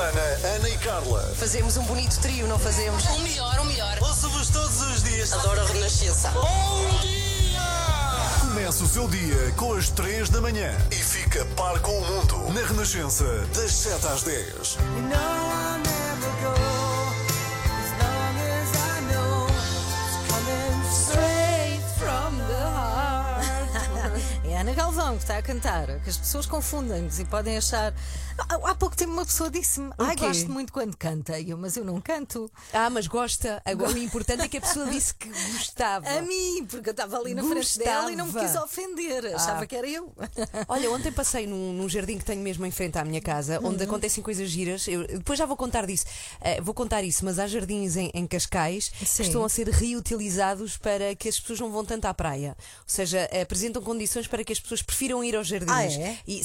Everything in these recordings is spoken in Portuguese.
Joana, Ana e Carla. Fazemos um bonito trio, não fazemos? O melhor, o melhor. Ouço-vos todos os dias. Adoro a Renascença. Bom dia! Começa o seu dia com as 3 da manhã e fica par com o mundo na Renascença, das 7 às 10. É a Ana Galvão que está a cantar, que as pessoas confundem-nos e podem achar. Há pouco tempo uma pessoa disse-me: ai, gosto muito quando canta. E eu, mas eu não canto. Mas gosta. Agora o importante é que a pessoa disse que gostava. A mim, porque eu estava ali na frente dela e não me quis ofender. Achava que era eu. Olha, ontem passei num jardim que tenho mesmo em frente à minha casa, onde acontecem coisas giras. Depois já vou contar disso. Vou contar isso, mas há jardins em Cascais que estão a ser reutilizados para que as pessoas não vão tanto à praia. Ou seja, apresentam condições para que as pessoas prefiram ir aos jardins. E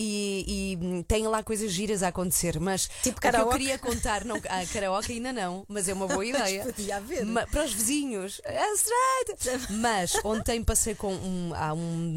têm lá coisas giras a acontecer. Mas tipo o que eu karaoke? queria contar, não, karaoke ainda não, mas é uma boa ideia. Podia haver. Para os vizinhos. Mas ontem passei com há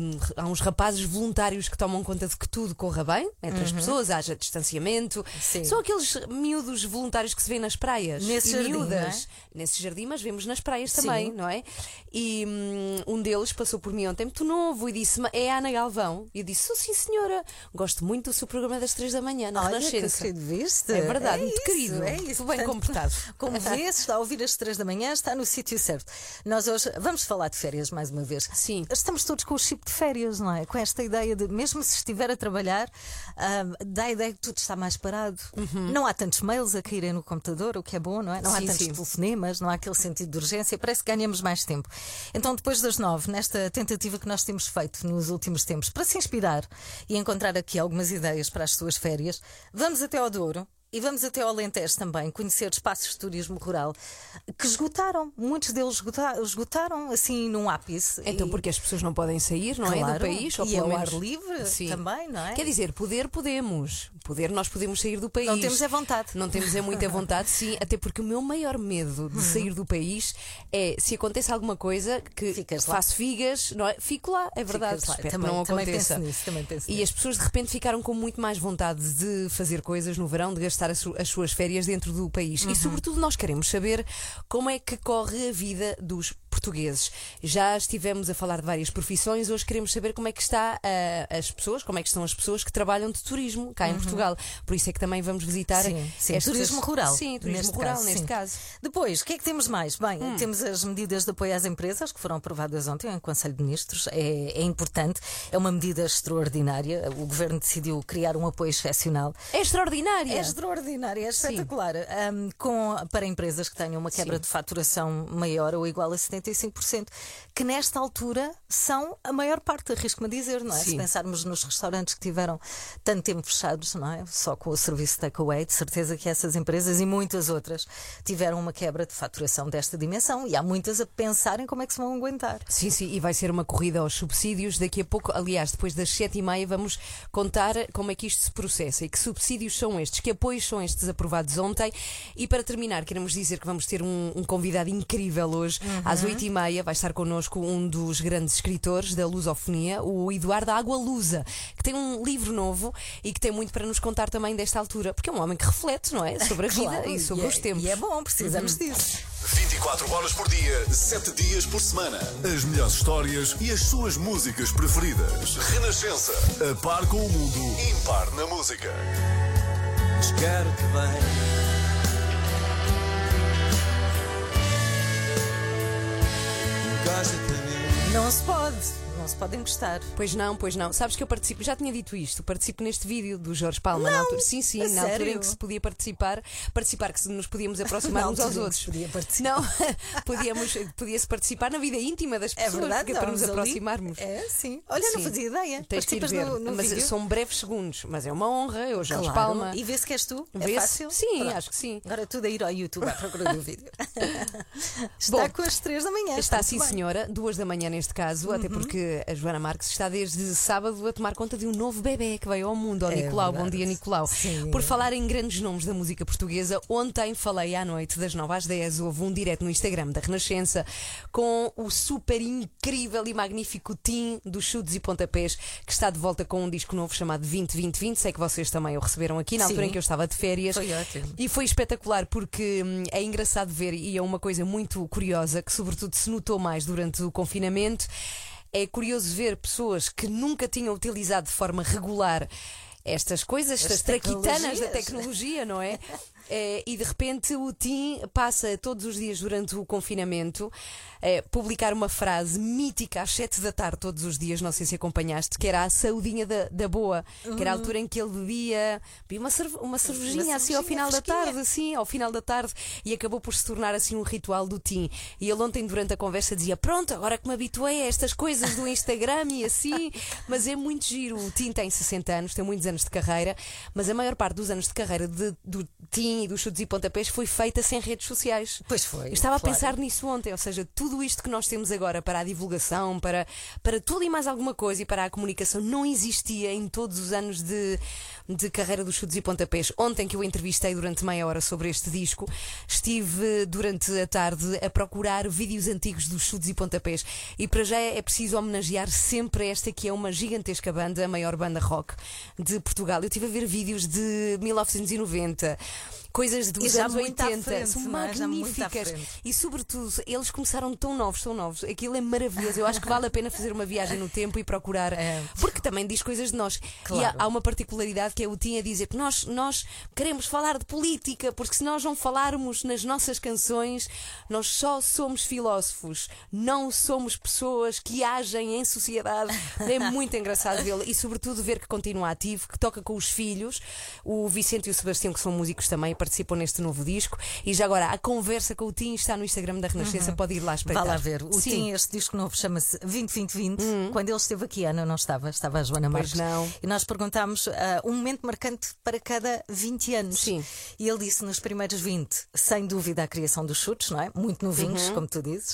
uns rapazes voluntários que tomam conta de que tudo corra bem entre as pessoas, haja distanciamento. Sim. São aqueles miúdos voluntários que se vê nas praias. Nesse jardim, miúdas, nesse jardim, mas vemos nas praias também, não é? E um deles passou por mim ontem muito novo e disse-me: é a Ana Galvão. E eu disse: sou sim, senhora. Gosto muito do seu programa das 3 da manhã na Olha, Renascença. que viste? É verdade, muito isso, querido. é isso. Muito bem comportado. Como vês, está a ouvir às 3 da manhã, está no sítio certo. Nós hoje vamos falar de férias mais uma vez. Sim. Estamos todos com o chip de férias, não é? Com esta ideia de, mesmo se estiver a trabalhar, dá a ideia que tudo está mais parado. Não há tantos mails a caírem no computador, o que é bom, não é? Não há tantos telefonemas, não há aquele sentido de urgência, parece que ganhamos mais tempo. Então, depois das 9, nesta tentativa que nós temos feito nos últimos tempos, para se inspirar e encontrar aqui algumas ideias para as suas férias, vamos até ao Douro. E vamos até ao Alentejo também, conhecer espaços de turismo rural que esgotaram. Muitos deles esgotaram assim num ápice. Então, porque as pessoas não podem sair, não é? Do país, ou e pelo ao menos... ar livre também, não é? Quer dizer, podemos. Nós podemos sair do país. Não temos vontade. Não temos muita vontade, sim. Até porque o meu maior medo de sair do país é se acontece alguma coisa que faço figas, não é? Fico lá, é verdade. Espero também, que não também aconteça. Também penso e nisso. as pessoas de repente ficaram com muito mais vontade de fazer coisas no verão, de gastar as suas férias dentro do país. E sobretudo nós queremos saber como é que corre a vida dos portugueses. Já estivemos a falar de várias profissões, hoje queremos saber como é que estão as pessoas que trabalham de turismo cá em Portugal. Por isso é que também vamos visitar turismo rural. Sim, turismo rural neste caso. Depois, o que é que temos mais? Bem, temos as medidas de apoio às empresas que foram aprovadas ontem em Conselho de Ministros. É importante, é uma medida extraordinária. O Governo decidiu criar um apoio excepcional. É extraordinária. É extraordinária, é espetacular. Para empresas que tenham uma quebra de faturação maior ou igual a 75%, que nesta altura são a maior parte, arrisco-me a dizer, não é? Se pensarmos nos restaurantes que tiveram tanto tempo fechados, não é? Só com o serviço takeaway, de certeza que essas empresas e muitas outras tiveram uma quebra de faturação desta dimensão e há muitas a pensarem como é que se vão aguentar. Sim, e vai ser uma corrida aos subsídios. Daqui a pouco, aliás, depois das 7h30, vamos contar como é que isto se processa e que subsídios são estes, que apoios são estes aprovados ontem. E para terminar, queremos dizer que vamos ter um convidado incrível hoje. Às 8h30 vai estar connosco um dos grandes escritores da lusofonia, o Eduardo Agualusa, que tem um livro novo e que tem muito para nos contar também desta altura, porque é um homem que reflete, não é? Sobre a vida e sobre os tempos. E é bom, precisamos disso. 24 horas por dia, 7 dias por semana. As melhores histórias e as suas músicas preferidas. Renascença. A par com o mundo, impar na música. Mas quero que venha. Não se pode encostar. Pois não. Sabes que eu participo, já tinha dito isto, participo neste vídeo do Jorge Palma na altura. Sim, na altura em que se podia participar que nos podíamos aproximar uns aos outros. Não, podia-se participar na vida íntima das pessoas, verdade, para nos aproximarmos. Sim. Olha, não fazia ideia. Tens que ir ver. No mas vídeo? são breves segundos, mas é uma honra, eu Jorge Palma. E vê-se que és tu? É Vê-se? fácil? Sim, Pronto. acho que sim. Agora tudo a ir ao YouTube à procura do vídeo. Está com as 3 da manhã. Está sim, senhora, 2 da manhã neste caso, até porque porque a Joana Marques está desde sábado a tomar conta de um novo bebê que veio ao mundo, ao Nicolau. Verdade. Bom dia, Nicolau. Sim. Por falar em grandes nomes da música portuguesa, ontem falei à noite, das 9 às 10, houve um direto no Instagram da Renascença com o super incrível e magnífico Tim dos Chutes e Pontapés, que está de volta com um disco novo chamado 20-20-20. Sei que vocês também o receberam aqui na altura em que eu estava de férias. Foi ótimo. E foi espetacular porque é engraçado ver, e é uma coisa muito curiosa, que sobretudo se notou mais durante o confinamento. É curioso ver pessoas que nunca tinham utilizado de forma regular estas coisas, estas traquitanas da tecnologia, não é? E de repente o Tim passa todos os dias durante o confinamento publicar uma frase mítica às 7 da tarde todos os dias, não sei se acompanhaste, que era a saudinha da boa, que era a altura em que ele bebia uma cervejinha assim ao final da tarde, assim, ao final da tarde, e acabou por se tornar assim um ritual do Tim. E ele ontem durante a conversa dizia: pronto, agora que me habituei a estas coisas do Instagram e assim, mas é muito giro. O Tim tem 60 anos, tem muitos anos de carreira, mas a maior parte dos anos de carreira do Tim e dos Chutes e Pontapés foi feita sem redes sociais. Pois foi. Eu estava a pensar nisso ontem, ou seja, tudo isto que nós temos agora para a divulgação, para tudo e mais alguma coisa, e para a comunicação, não existia em todos os anos de carreira dos Chutes e Pontapés. Ontem, que eu entrevistei durante meia hora sobre este disco, estive durante a tarde a procurar vídeos antigos dos Chutes e Pontapés, e para já é preciso homenagear sempre esta que é uma gigantesca banda, a maior banda rock de Portugal. Eu estive a ver vídeos de 1990, coisas dos anos 80, são magníficas. E sobretudo, eles começaram tão novos. Aquilo é maravilhoso. Eu acho que vale a pena fazer uma viagem no tempo e procurar, porque também diz coisas de nós. Claro. E há uma particularidade que é o Tim a dizer que nós queremos falar de política, porque se nós não falarmos nas nossas canções, nós só somos filósofos, não somos pessoas que agem em sociedade. É muito engraçado vê-lo, e sobretudo ver que continua ativo, que toca com os filhos. O Vicente e o Sebastião, que são músicos também, participam neste novo disco. E já agora, a conversa com o Tim está no Instagram da Renascença, pode ir lá espreitar. Vá lá ver. O Tim, este disco novo chama-se 20-20-20. Quando ele esteve aqui, Ana não estava a Joana Marques. Pois não. E nós perguntámos um momento marcante para cada 20 anos. Sim. E ele disse nos primeiros 20, sem dúvida, a criação dos Chutes, não é? Muito novinhos, como tu dizes.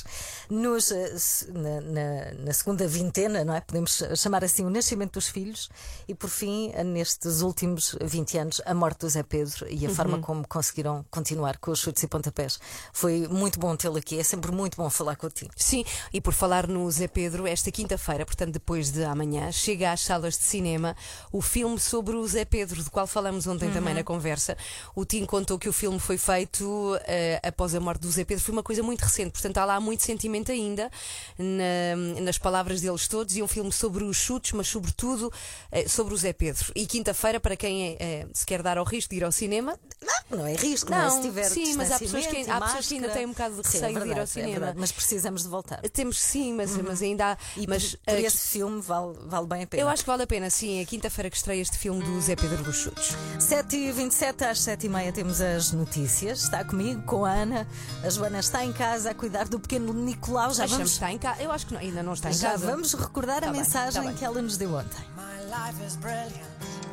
Na segunda vintena, não é? Podemos chamar assim o nascimento dos filhos. E por fim, nestes últimos 20 anos, a morte do Zé Pedro e a forma como conseguiram continuar com os Chutes e Pontapés. Foi muito bom tê-lo aqui, é sempre muito bom falar contigo. Sim, e por falar no Zé Pedro, esta quinta-feira, portanto depois de amanhã, chega às salas de cinema o filme sobre o Zé Pedro, do qual falamos ontem também na conversa. O Tim contou que o filme foi feito após a morte do Zé Pedro, foi uma coisa muito recente, portanto há lá muito sentimento ainda nas palavras deles todos, e um filme sobre os chutes, mas sobretudo sobre o Zé Pedro. E quinta-feira, para quem se quer dar ao risco de ir ao cinema, não é risco, não, se tiver sim, mas há pessoas que ainda têm um bocado de receio de ir ao cinema. Mas precisamos de voltar. Temos sim, mas ainda há. Mas por esse filme vale bem a pena. Eu acho que vale a pena, sim. É quinta-feira que estreia este filme do Zé Pedro dos Chutes. 7h27, às 7h30 temos as notícias. Está comigo, com a Ana. A Joana está em casa a cuidar do pequeno Nicolau. Já vamos estar em casa. Eu acho que não, ainda não está em já casa. Já vamos recordar a mensagem que ela nos deu ontem. My life is brilliant.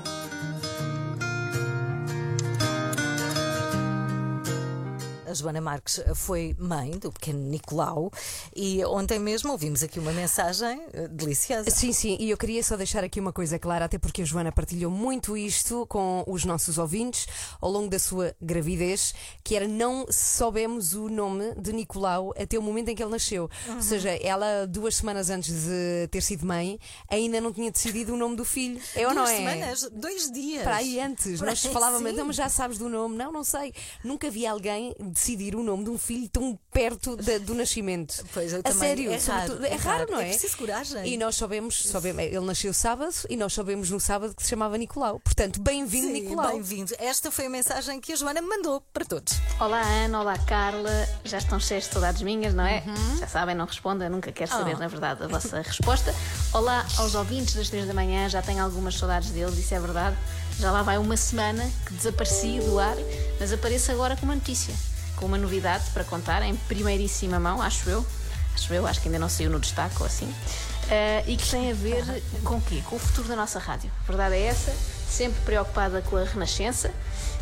A Joana Marques foi mãe do pequeno Nicolau e ontem mesmo ouvimos aqui uma mensagem deliciosa. Sim, e eu queria só deixar aqui uma coisa clara, até porque a Joana partilhou muito isto com os nossos ouvintes ao longo da sua gravidez, que era: não soubemos o nome de Nicolau até o momento em que ele nasceu. Ou seja, ela 2 semanas antes de ter sido mãe ainda não tinha decidido o nome do filho. É ou não é? 2 semanas, 2 dias. Para aí antes, nós falávamos, mas já sabes do nome? Não sei. Nunca vi alguém decidir o nome de um filho tão perto do nascimento. Pois, eu a também. sério, É raro, não é? É preciso coragem. E nós soubemos, ele nasceu sábado e nós soubemos no sábado que se chamava Nicolau. Portanto, bem-vindo, Nicolau. Bem-vindo. Esta foi a mensagem que a Joana mandou para todos. Olá, Ana, olá, Carla. Já estão cheios de saudades minhas, não é? Já sabem, não responda, nunca quero saber, na verdade, a vossa resposta. Olá aos ouvintes das 3 da manhã, já tenho algumas saudades deles, isso é verdade. Já lá vai uma semana que desapareci do ar, mas apareço agora com uma notícia, com uma novidade para contar, em primeiríssima mão, acho que ainda não saiu no destaque ou assim, e que tem a ver com o quê? Com o futuro da nossa rádio. A verdade é essa, sempre preocupada com a Renascença,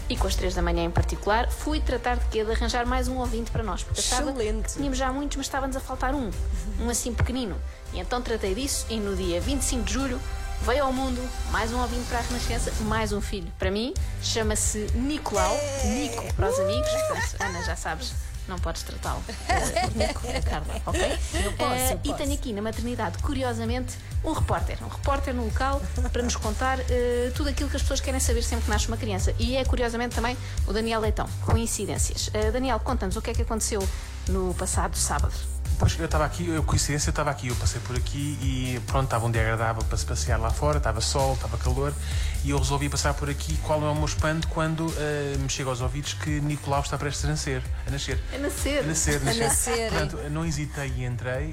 e com as 3 da manhã em particular, fui tratar de quê? De arranjar mais um ouvinte para nós. Porque Excelente. tínhamos já muitos, mas estava-nos a faltar um assim pequenino. E então tratei disso e no dia 25 de julho veio ao mundo mais um ouvinte para a Renascença, mais um filho. Para mim, chama-se Nicolau. Nico para os amigos. Portanto, Ana, já sabes, não podes tratá-lo por Nico, é Carla, ok? Eu posso. E tenho aqui na maternidade, curiosamente, um repórter no local para nos contar tudo aquilo que as pessoas querem saber sempre que nasce uma criança. E é, curiosamente, também o Daniel Leitão. Coincidências. Daniel, conta-nos o que é que aconteceu no passado sábado. Pois, eu estava aqui, coincidência, eu estava aqui, eu passei por aqui e pronto, estava um dia agradável para se passear lá fora, estava sol, estava calor e eu resolvi passar por aqui. Qual é o meu espanto quando me chega aos ouvidos que Nicolau está prestes a nascer. Portanto, não hesitei e entrei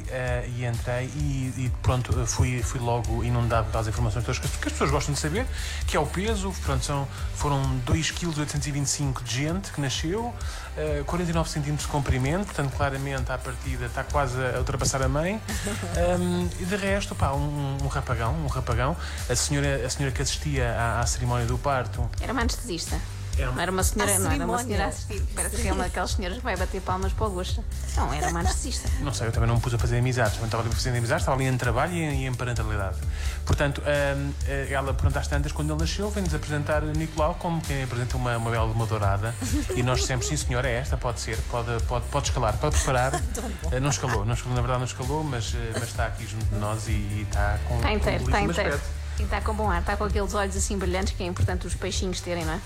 e pronto, fui logo inundado pelas informações todas que as pessoas gostam de saber, que é o peso, pronto, foram 2,825 kg de gente que nasceu, 49 cm de comprimento, portanto, claramente, à partida, está quase a ultrapassar a mãe. E de resto, pá, um rapagão. A senhora que assistia à cerimónia do parto era uma anestesista. Não era uma senhora a assistir. Parece que é uma daquelas senhoras que vai bater palmas para o gosto. Não, era uma anestesista. Não sei, eu também não me pus a fazer amizades. Estava ali a fazer amizades, estava ali em trabalho e em parentalidade. Portanto, ela, pronto, às tantas, quando ele nasceu, vem-nos apresentar Nicolau como quem apresenta uma bela de uma dourada. E nós sempre, sim senhora, é esta, pode ser, pode escalar, pode preparar. Não escalou, na verdade não escalou, mas está aqui junto de nós e está com está inteiro. aspecto. E está com bom ar, está com aqueles olhos assim brilhantes que é importante os peixinhos terem, não é?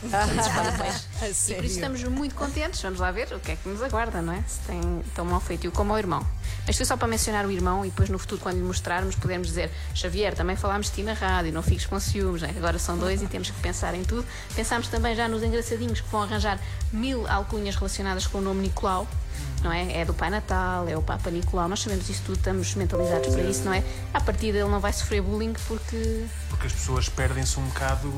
E por isso estamos muito contentes. Vamos lá ver o que é que nos aguarda, não é? Se tem tão mau feitio como o irmão. Mas foi só para mencionar o irmão e depois no futuro, quando lhe mostrarmos, podemos dizer: Xavier, também falámos de ti na rádio, não fiques com ciúmes, não é? Agora são 2 e temos que pensar em tudo. Pensámos também já nos engraçadinhos que vão arranjar 1000 alcunhas relacionadas com o nome Nicolau. Não é? É do Pai Natal, é o Papa Nicolau, nós sabemos isso tudo, estamos mentalizados para isso, não é? À partida ele não vai sofrer bullying porque as pessoas perdem-se um bocado,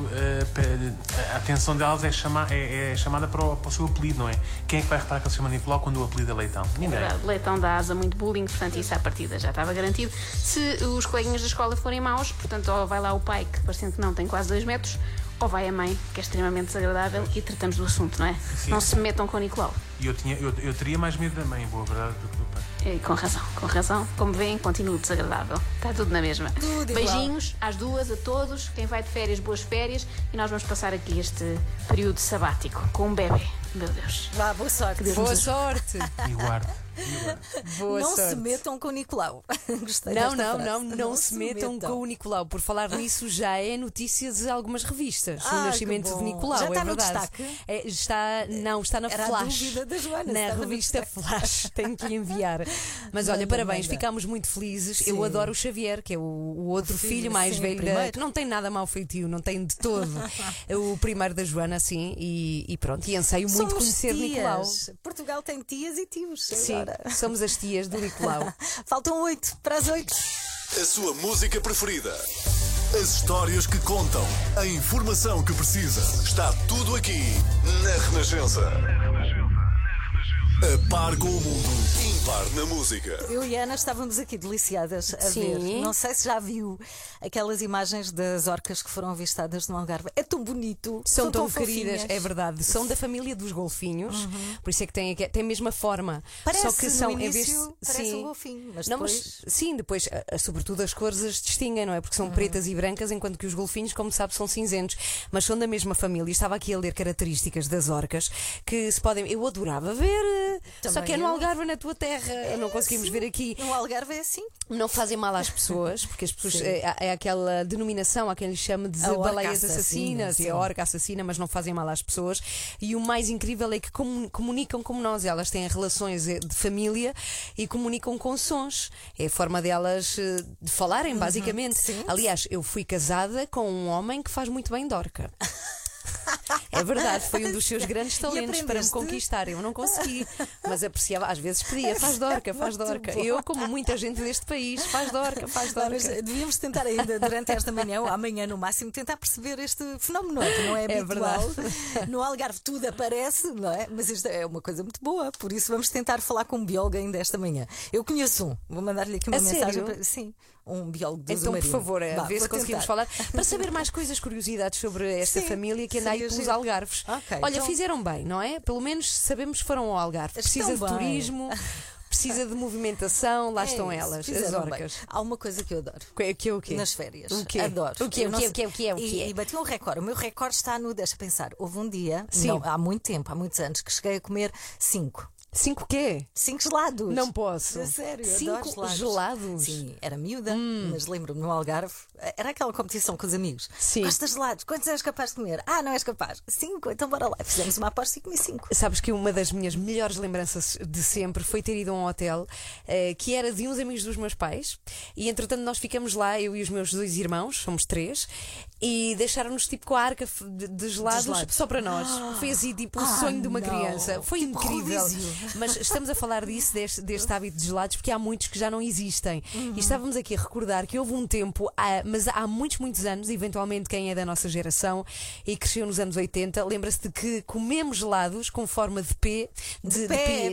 a atenção delas é chamada para o seu apelido, não é? Quem é que vai reparar que ele se chama Nicolau quando o apelido é Leitão? Ninguém. Leitão dá asa muito bullying, portanto isso à partida já estava garantido. Se os coleguinhas da escola forem maus, portanto ou vai lá o pai, que parecendo que não tem quase 2 metros, ou vai a mãe, que é extremamente desagradável, e tratamos do assunto, não é? Sim. Não se metam com o Nicolau. E eu teria mais medo da mãe, boa verdade, do que do pai. Com razão. Como veem, continuo desagradável. Está tudo na mesma. Beijinhos às 2, a todos. Quem vai de férias, boas férias. E nós vamos passar aqui este período sabático com um bebê. Meu Deus. Vá, boa sorte. Boa sorte. E guarde. Não se metam com o Nicolau. Gostei não se metam com o Nicolau. Por falar nisso, já é notícia de algumas revistas. O nascimento de Nicolau, já está é verdade. No destaque? Está na Era Flash. A dúvida da Joana, na revista Flash. Tenho que lhe enviar. Mas olha, parabéns, ficámos muito felizes. Sim. Eu adoro o Xavier, que é o outro filho mais velho, que não tem nada mau feitio, não tem de todo. O primeiro da Joana, assim, e pronto. E anseio muito conhecer tias. Nicolau. Portugal tem tias e tios. Sim, agora. Somos as tias do Nicolau. Faltam 8 para as 8. A sua música preferida. As histórias que contam. A informação que precisa. Está tudo aqui na Renascença. A par com o mundo, impar na música. Eu e a Ana estávamos aqui deliciadas a ver. Não sei se já viu aquelas imagens das orcas que foram avistadas no Algarve. É tão bonito. São tão queridas, fofinhas. É verdade. São da família dos golfinhos, por isso é que tem a mesma forma. Parece, só que são, no início, em vez parece um golfinho, mas não, depois... depois, sobretudo as cores as distinguem, não é? Porque são pretas e brancas, enquanto que os golfinhos, como sabe, são cinzentos. Mas são da mesma família. Estava aqui a ler características das orcas que se podem. Eu adorava ver. Também só que é no Algarve, na tua terra. Não conseguimos ver aqui. No Algarve é assim. Não fazem mal às pessoas, porque as pessoas é aquela denominação a quem lhe chama de baleias assassinas e a orca assassina, mas não fazem mal às pessoas. E o mais incrível é que comunicam como nós. Elas têm relações de família e comunicam com sons. É a forma delas de falarem, basicamente. Sim. Aliás, eu fui casada com um homem que faz muito bem de orca. É verdade, foi um dos seus grandes talentos para me conquistar. Eu não consegui, mas apreciava, às vezes pedia: faz de orca, faz de orca. Eu, como muita gente deste país, faz de orca, faz de orca. Mas devíamos tentar ainda durante esta manhã ou amanhã no máximo tentar perceber este fenómeno, que não é habitual. No Algarve tudo aparece, não é? Mas isto é uma coisa muito boa, por isso vamos tentar falar com um biólogo ainda esta manhã. Eu conheço um, vou mandar-lhe aqui uma mensagem. Sim. Um biólogo do Então, Marino. por favor, ver se conseguimos falar para saber mais coisas, curiosidades sobre esta família que anda aí pelos Algarve. Algarves. Ok, Olha, então- fizeram bem, não é? Pelo menos sabemos que foram ao Algarve. Precisa de Estão bem. turismo, precisa de movimentação, lá É estão isso, elas, as fizeram bem. orcas. Há uma coisa que eu adoro. O quê? Nas férias. O quê? Adoro. O quê? Eu não sei- O quê? E bati um recorde. O meu recorde está no. Deixa pensar. Houve um dia, Sim. não, há muito tempo, há muitos anos, que cheguei a comer 5. 5 quê? 5 gelados. Não posso. A sério, eu 5 adoro gelados? Sim, era miúda, mas lembro-me no Algarve, era aquela competição com os amigos. Sim. Gostas de gelados? Quantos és capaz de comer? Ah, não és capaz? 5, então bora lá. Fizemos uma aposta e comi 5. Sabes que uma das minhas melhores lembranças de sempre foi ter ido a um hotel que era de uns amigos dos meus pais e entretanto nós ficamos lá, eu e os meus 2 irmãos, somos 3, e deixaram-nos tipo com a arca de gelados só para nós. Foi assim tipo o sonho de uma não. criança. Foi Tipo incrível. rodízio. Mas estamos a falar disso, deste hábito de gelados, porque há muitos que já não existem. E estávamos aqui a recordar que houve um tempo, mas há muitos anos, eventualmente quem é da nossa geração e cresceu nos anos 80, lembra-se de que comemos gelados com forma de pé, de pé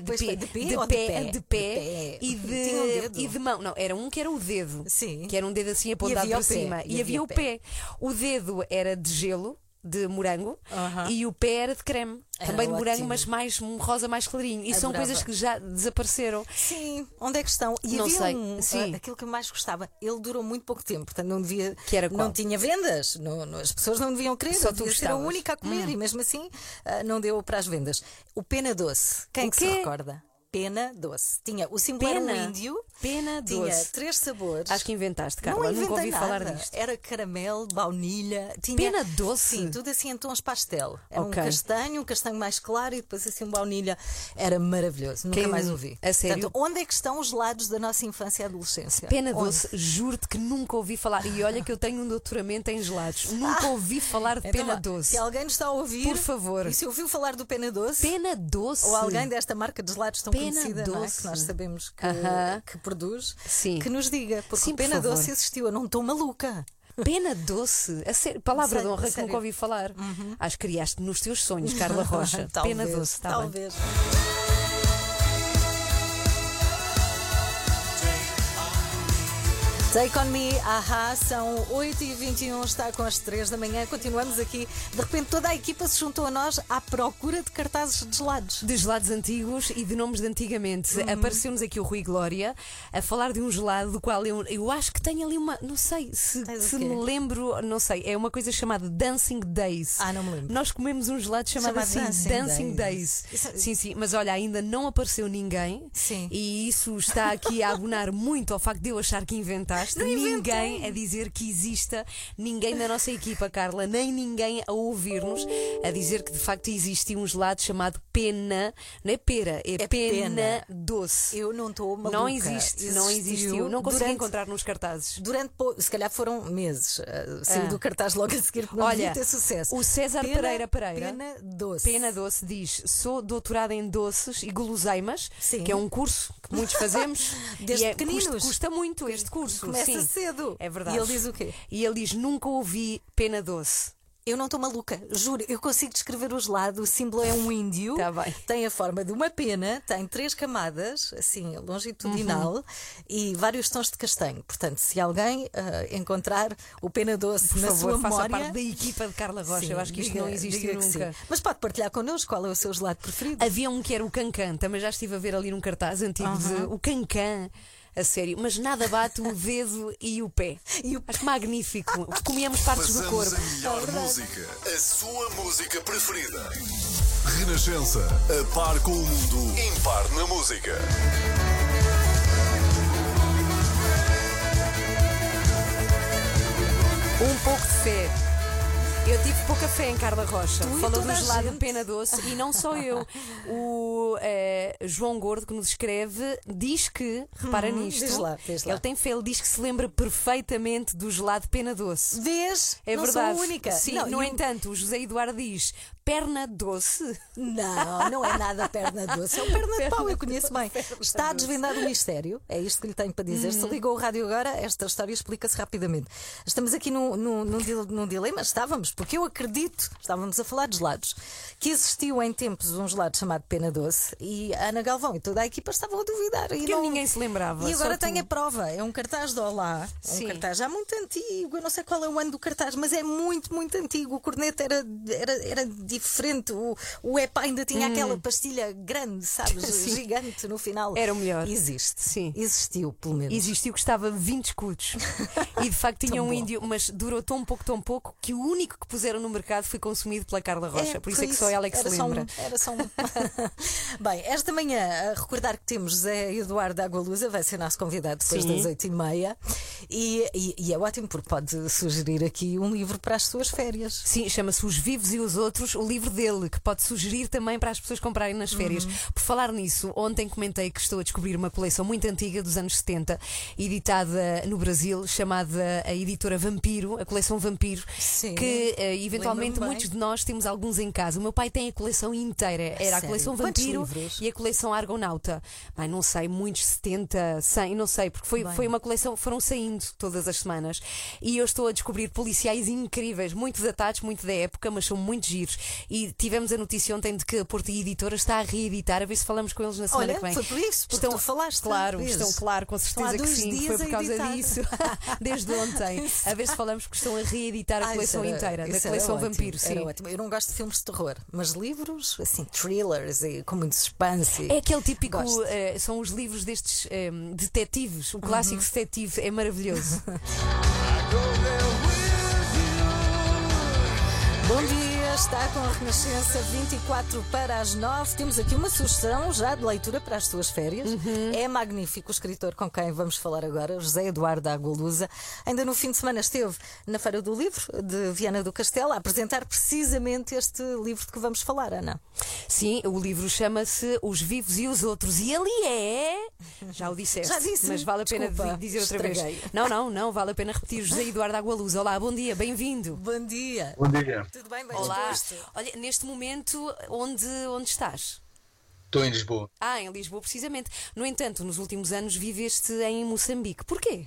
e Tinha um dedo. e de mão. Não, era um que era o dedo. Sim. Que era um dedo assim apontado havia para o pé. cima. E E havia havia o o pé. O dedo era de gelo, de morango, e o pé era de creme. Era Também de morango, ótimo. mas mais um rosa mais clarinho. E são Adorava. coisas que já desapareceram. Sim, onde é que estão? E Não havia sei. Sim. aquilo que eu mais gostava, ele durou muito pouco tempo, portanto não devia. Que era qual? Não tinha vendas, as pessoas não deviam querer, Só eu tu devia ser a gostavas. única a comer e mesmo assim não deu para as vendas. O pena doce, quem O que quê? se recorda? Pena doce. Tinha, o símbolo era um Pena? índio, Pena tinha doce. 3 sabores. Acho que inventaste, Não Carla. inventei Nunca ouvi nada. falar disto. Era caramelo, baunilha. Tinha, Pena doce? Sim, tudo assim em tons pastel. Era Ok. um castanho mais claro e depois assim um baunilha. Era maravilhoso. Nunca mais ouvi. A sério? Portanto, onde é que estão os gelados da nossa infância e adolescência? Pena Onde? doce, juro-te que nunca ouvi falar. E olha que eu tenho um doutoramento em gelados. Nunca ouvi falar de Então, pena vá, doce. Se alguém nos está a ouvir, Por favor. e se ouviu falar do pena doce, Pena doce. ou alguém desta marca de gelados tão Pena conhecida, não é? doce. Que nós sabemos que, Aham. que produz, Sim. que nos diga, porque Sim, o por pena favor. doce existiu. Eu não estou maluca. Pena doce. A sério, palavra de Sério, honra que sério. nunca ouvi falar. Acho que criaste nos teus sonhos, Carla Rocha. Talvez, Pena doce, está bem. talvez. Take on me, ahá, são 8h21, está com as 3 da manhã. Continuamos aqui. De repente, toda a equipa se juntou a nós à procura de cartazes de gelados. De gelados antigos e de nomes de antigamente. Apareceu-nos aqui o Rui Glória a falar de um gelado do qual eu acho que tem ali uma. Não sei se Tens o se quê? me lembro, não sei. É uma coisa chamada Dancing Days. Ah, não me lembro. Nós comemos um gelado chamado assim Dancing Dancing Days. Days. Isso- Sim, sim. Mas olha, ainda não apareceu ninguém. Sim. E isso está aqui a abonar muito ao facto de eu achar que inventaste. Não inventei. Ninguém a dizer que exista, ninguém da nossa equipa, Carla, nem ninguém a ouvir-nos a dizer que de facto existe um gelado chamado pena, não é pera, é pena pena. doce. Eu não estou maluca. Não existe, não existiu. Não consegui encontrar nos cartazes. Se calhar foram meses. Saiu do cartaz logo a seguir, porque não Olha, devia ter sucesso. o César Pereira Pena doce. Pena Doce diz: sou doutorada em doces e guloseimas, Sim. que é um curso que muitos fazemos. Desde e é, pequeninos. custa muito este curso. Começa sim. cedo. É verdade. E ele diz o quê? E ele diz: nunca ouvi pena doce. Eu não estou maluca, juro, eu consigo descrever o gelado. O símbolo é um índio, Tá bem. tem a forma de uma pena, tem 3 camadas, assim, longitudinal, e vários tons de castanho. Portanto, se alguém encontrar o pena doce Por na favor, sua faça memória. parte da equipa de Carla Rocha. Sim, Eu acho que isto diga- não existiu diga que nunca. sim. Mas pode partilhar connosco qual é o seu gelado preferido. Havia um que era o Cancan, também já estive a ver ali num cartaz antigo de o Cancan. A sério, mas nada bate o dedo e o pé. E o Acho magnífico. Comíamos partes do Passamos corpo. a melhor música, a sua música preferida. Renascença, a par com o mundo, impar na música. Um pouco de fé. Eu tive pouca fé em Carla Rocha. Tu e Falou toda do a gelado gente. pena doce e não só eu. O João Gordo, que nos escreve, diz que, repara nisto, diz lá. ele tem fé, ele diz que se lembra perfeitamente do gelado pena doce. Vês? É não verdade. sou a única. Sim, Não, no e o- entanto, o José Eduardo diz perna doce. Não, não é nada perna doce, é o perna de pau, eu conheço bem. Perna Está doce. desvendado o mistério, é isto que lhe tenho para dizer. Se ligou o rádio agora, esta história explica-se rapidamente. Estamos aqui num dilema, estávamos, porque eu acredito, estávamos a falar de gelados, que existiu em tempos um gelado chamado pena doce e a Ana Galvão e toda a equipa estavam a duvidar. E Que ninguém se lembrava. E agora só tu. tenho a prova, é um cartaz de Olá, é um Sim. cartaz já muito antigo, eu não sei qual é o ano do cartaz, mas é muito, muito antigo. O corneto era diferente. O epá ainda tinha aquela pastilha grande, sabes? Gigante no final. Era o melhor. Existe. Sim. Existiu, pelo menos. Existiu, custava 20 escudos. E de facto tinha Tão um bom. índio, mas durou tão pouco que o único que puseram no mercado foi consumido pela Carla Rocha. Por isso é que só ela é que se lembra. Era só um. Bem, esta manhã, a recordar que temos José Eduardo Agualusa, vai ser nosso convidado depois das 8h30. E é ótimo porque pode sugerir aqui um livro para as suas férias. Sim, chama-se Os Vivos e os Outros, o livro dele, que pode sugerir também para as pessoas comprarem nas férias. Por falar nisso, ontem comentei que estou a descobrir uma coleção muito antiga dos anos 70, editada no Brasil, chamada a editora Vampiro, a coleção Vampiro, Sim, que eventualmente lembro-me muitos de nós temos alguns em casa. O meu pai tem a coleção inteira, era a Sério? coleção Quantos Vampiro livros? e a coleção Argonauta. Bem, não sei, muitos 70, 100, não sei, porque foi uma coleção, foram saindo todas as semanas e eu estou a descobrir policiais incríveis, muito datados, muito da época, mas são muito giros. E tivemos a notícia ontem de que a Porta Editora está a reeditar, a ver se falamos com eles na semana Olha, que vem. foi por isso, porque tu falaste. Claro, vês? estão claro, com Estão há certeza que 2 sim, dias foi por a causa editar. disso, desde ontem. A ver se falamos que estão a reeditar a Ah, coleção isso era- inteira, da isso era coleção ótimo, Vampiro, era sim. ótimo. Eu não gosto de filmes de terror, mas livros, assim, thrillers e com muito suspense. É aquele típico, Gosto. são os livros destes detetives, o clássico detetive é maravilhoso. Bom dia, está com a Renascença 24 para as 9. Temos aqui uma sugestão já de leitura para as suas férias. É magnífico o escritor com quem vamos falar agora, José Eduardo Agualusa. Ainda no fim de semana esteve na Feira do Livro de Viana do Castelo a apresentar precisamente este livro de que vamos falar, Ana. Sim, o livro chama-se Os Vivos e os Outros e ele é... Já o disseste, Já disse. mas vale a pena Desculpa, dizer outra estraguei. vez. Não, vale a pena repetir. José Eduardo Agualusa, olá, bom dia, bem-vindo. Bom dia. Bom dia. Tudo bem? Bem Olá, disposto? olha, neste momento, onde estás? Estou em Lisboa. Ah, em Lisboa, precisamente. No entanto, nos últimos anos viveste em Moçambique. Porquê?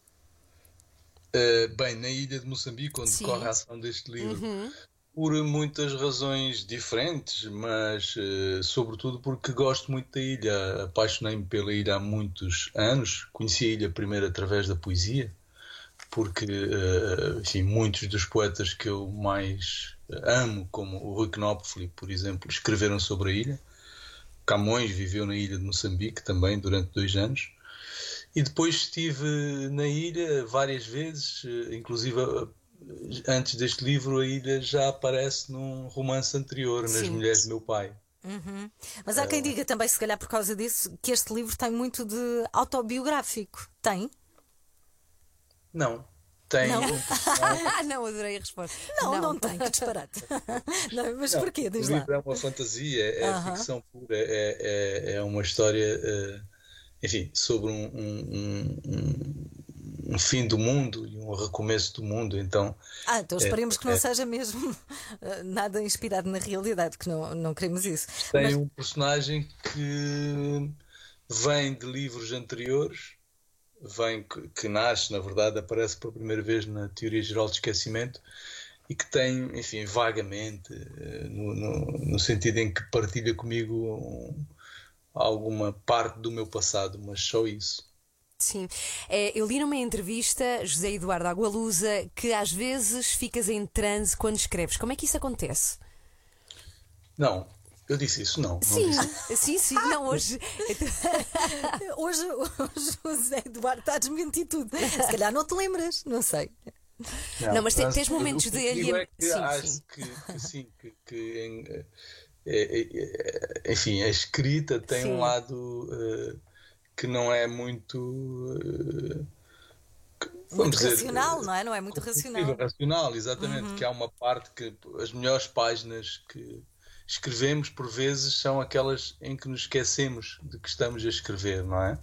Bem, na ilha de Moçambique, onde Sim. decorre a ação deste livro, por muitas razões diferentes, mas sobretudo porque gosto muito da ilha. Apaixonei-me pela ilha há muitos anos. Conheci a ilha primeiro através da poesia, porque enfim, muitos dos poetas que eu mais amo, como o Rui Knopfli, por exemplo, escreveram sobre a ilha. Camões viveu na ilha de Moçambique também durante 2 anos. E depois estive na ilha várias vezes, inclusive antes deste livro a ilha já aparece num romance anterior, Nas Sim. Mulheres do Meu Pai. Mas há quem diga também, se calhar por causa disso, que este livro tem muito de autobiográfico. Tem? Não, tem Não. um personagem. Ah, não, adorei a resposta. Não tem, que disparate. Não, mas Não, porquê? o Diz lá. livro é uma fantasia, é ficção pura, é uma história, enfim, sobre um fim do mundo e um recomeço do mundo. Então, Então esperemos que não seja mesmo nada inspirado na realidade, que não queremos isso. tem Mas- um personagem que vem de livros anteriores, que nasce, na verdade, aparece pela primeira vez na Teoria Geral de Esquecimento e que tem, enfim, vagamente, no sentido em que partilha comigo alguma parte do meu passado, mas só isso. Sim. Eu li numa entrevista, José Eduardo Agualusa, que às vezes ficas em transe quando escreves. Como é que isso acontece? Não, eu disse isso, não. Sim, Não disse. sim, não, hoje. Hoje o José Eduardo está a desmentir tudo. Se calhar não te lembras, não sei. Não, mas tens momentos o de que digo é que Sim, acho sim. que sim, enfim, a escrita tem Sim. um lado que não é muito Muito racional, não é? Não é muito racional. racional, exatamente, que há uma parte que as melhores páginas que escrevemos por vezes são aquelas em que nos esquecemos de que estamos a escrever, não é?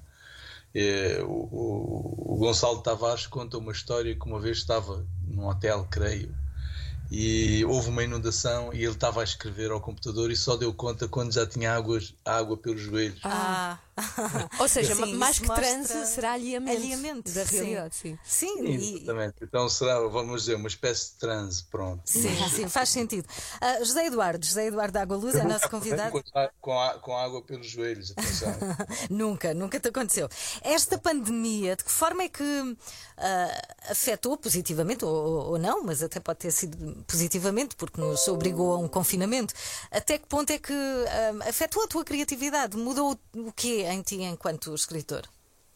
O Gonçalo Tavares conta uma história que uma vez estava num hotel, creio, e houve uma inundação e ele estava a escrever ao computador e só deu conta quando já tinha água pelos joelhos. Ou seja, Sim, mais isso que mostra transe, será alheamento, alheamento, da sim. realidade. Sim. Sim, e- Exatamente. Então será, vamos dizer, uma espécie de transe, pronto. sim, faz sentido. José Eduardo Agualusa é nosso convidado. Com água pelos joelhos, atenção. Nunca te aconteceu. Esta pandemia, de que forma é que afetou positivamente, ou não, mas até pode ter sido positivamente, porque nos obrigou a um confinamento. Até que ponto é que afetou a tua criatividade? Mudou o quê em ti enquanto escritor?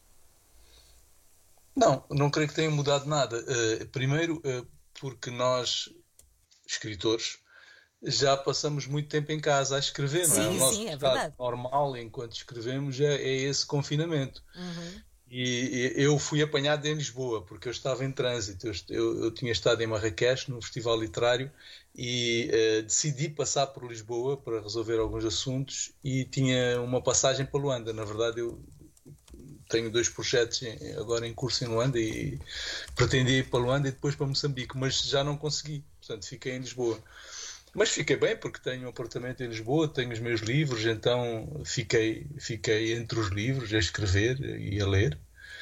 Não creio que tenha mudado nada. Primeiro, porque nós, escritores, já passamos muito tempo em casa a escrever, não é? O nosso estado normal, enquanto escrevemos, é esse confinamento. E eu fui apanhado em Lisboa, porque eu estava em trânsito. Eu tinha estado em Marrakech, num festival literário, e decidi passar por Lisboa para resolver alguns assuntos e tinha uma passagem para Luanda. Na verdade, eu tenho 2 projetos agora em curso em Luanda e pretendia ir para Luanda e depois para Moçambique, mas já não consegui. Portanto, fiquei em Lisboa. Mas fiquei bem porque tenho um apartamento em Lisboa, tenho os meus livros, então fiquei entre os livros a escrever e a ler.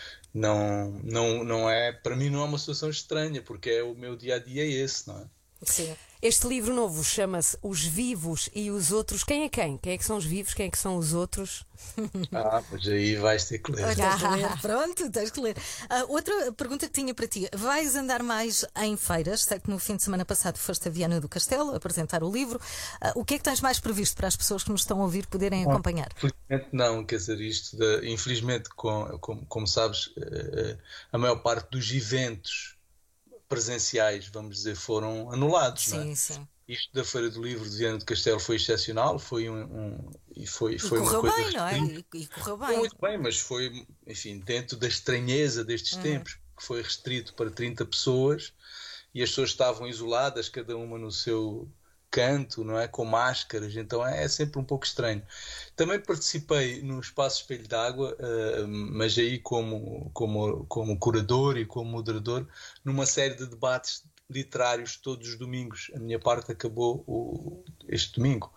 Não é, para mim não é uma situação estranha, porque é o meu dia-a-dia esse, não é? Sim. Este livro novo chama-se Os Vivos e os Outros. Quem é quem? Quem é que são os vivos? Quem é que são os outros? Pois aí vais ter que ler. Pronto, tens que ler. Outra pergunta que tinha para ti. Vais andar mais em feiras? Sei que no fim de semana passado foste a Viana do Castelo apresentar o livro. O que é que tens mais previsto para as pessoas que nos estão a ouvir poderem acompanhar? Infelizmente não, quer dizer, infelizmente, como sabes, a maior parte dos eventos presenciais, vamos dizer, foram anulados. Sim, não é? sim. Isto da Feira do Livro de Viana do Castelo foi excepcional, foi foi uma coisa bem, não é? E correu bem. Muito bem, mas foi, enfim, dentro da estranheza destes tempos, que foi restrito para 30 pessoas e as pessoas estavam isoladas, cada uma no seu canto, não é? Com máscaras, então é sempre um pouco estranho. Também participei no Espaço Espelho d'Água, mas aí como curador e como moderador, numa série de debates literários todos os domingos. A minha parte acabou este domingo.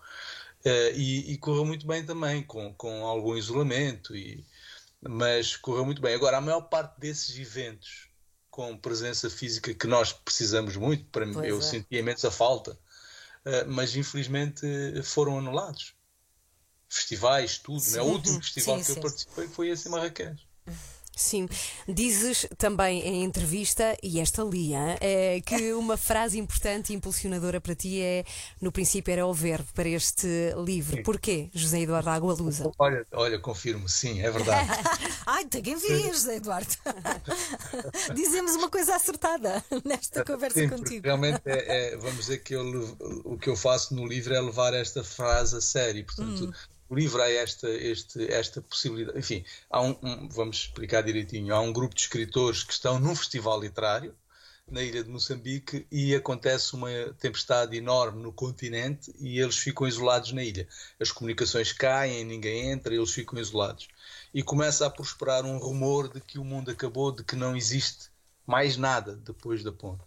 E correu muito bem também, com algum isolamento, mas correu muito bem. Agora, a maior parte desses eventos com presença física que nós precisamos muito, para mim, eu senti imensa falta, mas infelizmente foram anulados. Festivais, tudo. Né? O último festival que eu participei foi esse em Marrakech. Sim, dizes também em entrevista, e esta li, que uma frase importante e impulsionadora para ti no princípio era o verbo para este livro. Porquê, José Eduardo Agualusa? Olha, confirmo, sim, é verdade. Ai, tem quem via, José Eduardo. Dizemos uma coisa acertada nesta conversa contigo. Realmente vamos dizer que o que eu faço no livro é levar esta frase a sério, portanto... O livro há esta possibilidade. Enfim, vamos explicar direitinho. Há um grupo de escritores que estão num festival literário na ilha de Moçambique e acontece uma tempestade enorme no continente e eles ficam isolados na ilha. As comunicações caem, ninguém entra, eles ficam isolados. E começa a prosperar um rumor de que o mundo acabou, de que não existe mais nada depois da ponte.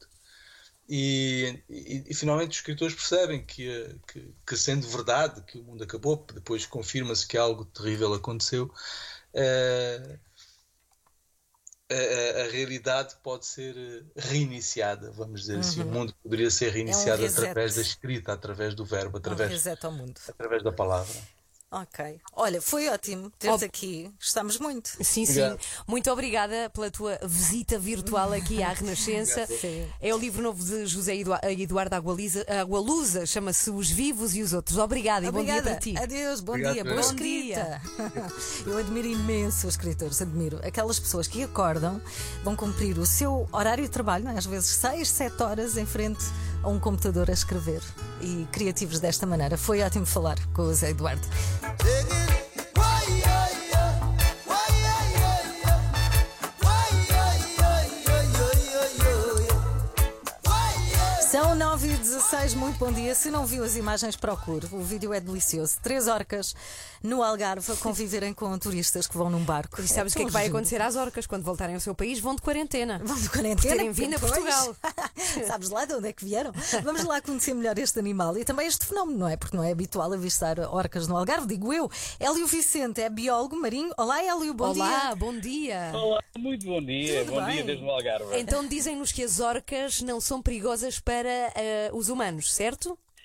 E finalmente os escritores percebem que sendo verdade que o mundo acabou, depois confirma-se que algo terrível aconteceu, a realidade pode ser reiniciada, vamos dizer assim. O mundo poderia ser reiniciado através da escrita, através do verbo, através da palavra. Ok. Olha, foi ótimo ter-te aqui. Gostamos muito. Sim. Muito obrigada pela tua visita virtual aqui à Renascença. É o livro novo de José Eduardo Agualusa, chama-se Os Vivos e os Outros. Obrigada e bom dia para ti. Adeus, bom dia, boa escrita. Eu admiro imenso os escritores, admiro aquelas pessoas que acordam, vão cumprir o seu horário de trabalho, não é? Às vezes 6, 7 horas em frente a um computador a escrever, e criativos desta maneira. Foi ótimo falar com o José Eduardo. São 9h16, muito bom dia. Se não viu as imagens, procure. O vídeo é delicioso. 3 orcas no Algarve a conviverem com turistas que vão num barco. E sabes o que é que vai acontecer às orcas? Quando voltarem ao seu país, vão de quarentena. Vão de quarentena? Por terem vindo a Portugal. Sabes lá de onde é que vieram? Vamos lá conhecer melhor este animal e também este fenómeno, não é? Porque não é habitual avistar orcas no Algarve, digo eu. Hélio Vicente é biólogo marinho. Olá, Hélio, bom dia. Olá, bom dia. Olá, muito bom dia. Tudo bom bem? Dia desde o Algarve. Então dizem-nos que as orcas não são perigosas para os humanos, certo?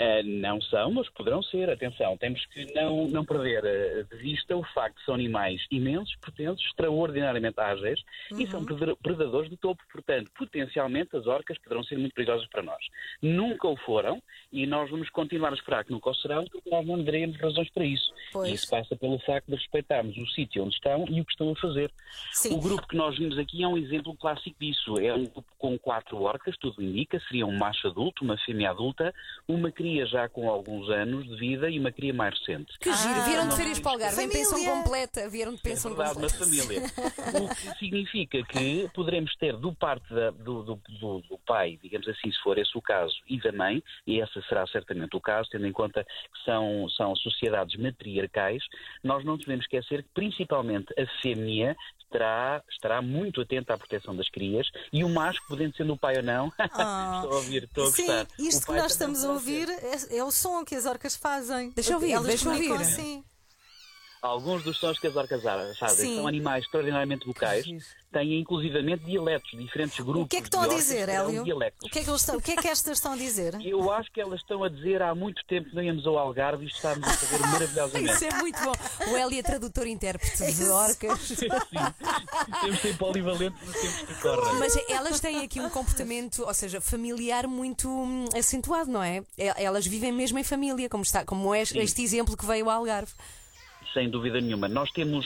Não são, mas poderão ser. Atenção, temos que não perder de vista o facto de são animais imensos, potentes, extraordinariamente ágeis e são predadores de topo. Portanto, potencialmente as orcas poderão ser muito perigosas para nós. Nunca o foram e nós vamos continuar a esperar que nunca o serão, porque nós não teremos razões para isso. E isso passa pelo facto de respeitarmos o sítio onde estão e o que estão a fazer. Sim. O grupo que nós vimos aqui é um exemplo clássico disso. É um grupo com 4 orcas, tudo indica, seria um macho adulto, uma fêmea adulta, uma cria já com alguns anos de vida e uma cria mais recente. Que giro, vieram de férias para o Algarve, em pensão completa, vieram de pensão completa. Uma família. O que significa que poderemos ter do parte do pai, digamos assim, se for esse o caso, e da mãe, e esse será certamente o caso, tendo em conta que são sociedades matriarcais, nós não devemos esquecer que principalmente a fêmea estará muito atenta à proteção das crias e o macho, podendo ser o pai ou não, estou a ouvir, estou a gostar. Sim, isto que nós estamos a ouvir é o som que as orcas fazem. Deixa eu ouvir, Elas comunicam assim. Alguns dos sons que as orcas fazem são animais extraordinariamente vocais, têm inclusivamente dialetos, diferentes grupos. O que é que estão a dizer, Hélio? Dialetos. O que é que estas estão a dizer? Eu acho que elas estão a dizer há muito tempo que não íamos ao Algarve e isto está-nos a fazer maravilhosamente. Isso é muito bom. O Hélio é tradutor e intérprete de orcas. Sim. Temos de ser polivalentes nos tempos que correm. Mas elas têm aqui um comportamento, ou seja, familiar muito acentuado, não é? Elas vivem mesmo em família, como este exemplo que veio ao Algarve. Sem dúvida nenhuma. Nós temos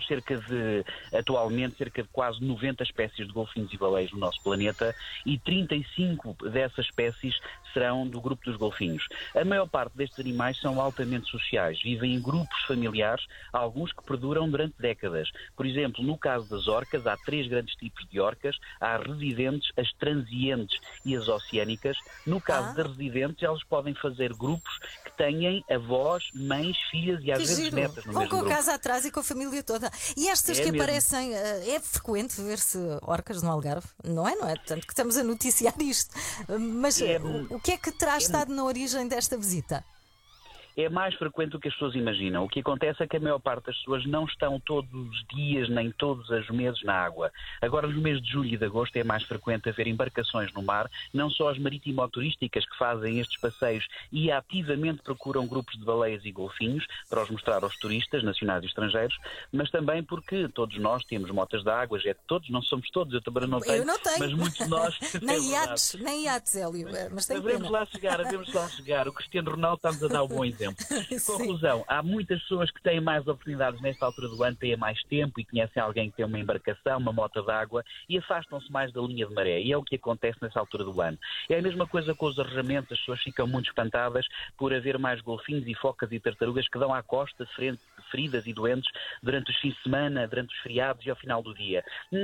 atualmente cerca de quase 90 espécies de golfinhos e baleias no nosso planeta e 35 dessas espécies serão do grupo dos golfinhos. A maior parte destes animais são altamente sociais, vivem em grupos familiares, alguns que perduram durante décadas. Por exemplo, no caso das orcas, há 3 grandes tipos de orcas, há as residentes, as transientes e as oceânicas. No caso das residentes, elas podem fazer grupos que tenham avós, mães, filhas e às vezes netas no mesmo com a grupo. casa atrás e com a família toda. E estas que mesmo. aparecem, é frequente ver-se orcas no Algarve? Não é? Não é? Tanto que estamos a noticiar isto. Mas o que é que terá estado na origem desta visita? É mais frequente do que as pessoas imaginam. O que acontece é que a maior parte das pessoas não estão todos os dias, nem todos os meses na água. Agora, nos meses de julho e de agosto, é mais frequente haver embarcações no mar, não só as marítimo-turísticas que fazem estes passeios e ativamente procuram grupos de baleias e golfinhos para os mostrar aos turistas, nacionais e estrangeiros, mas também porque todos nós temos motas de água, não somos todos, eu também não tenho. Eu não tenho. Mas muitos de nós... nem iates, Hélio. Mas tem devemos lá chegar. O Cristiano Ronaldo está-nos a dar um bom exemplo. Conclusão, há muitas pessoas que têm mais oportunidades nesta altura do ano, têm mais tempo e conhecem alguém que tem uma embarcação, uma moto d'água e afastam-se mais da linha de maré. E é o que acontece nessa altura do ano. É a mesma coisa com os arrejamentos, as pessoas ficam muito espantadas por haver mais golfinhos e focas e tartarugas que dão à costa feridas e doentes durante os fins de semana, durante os feriados e ao final do dia.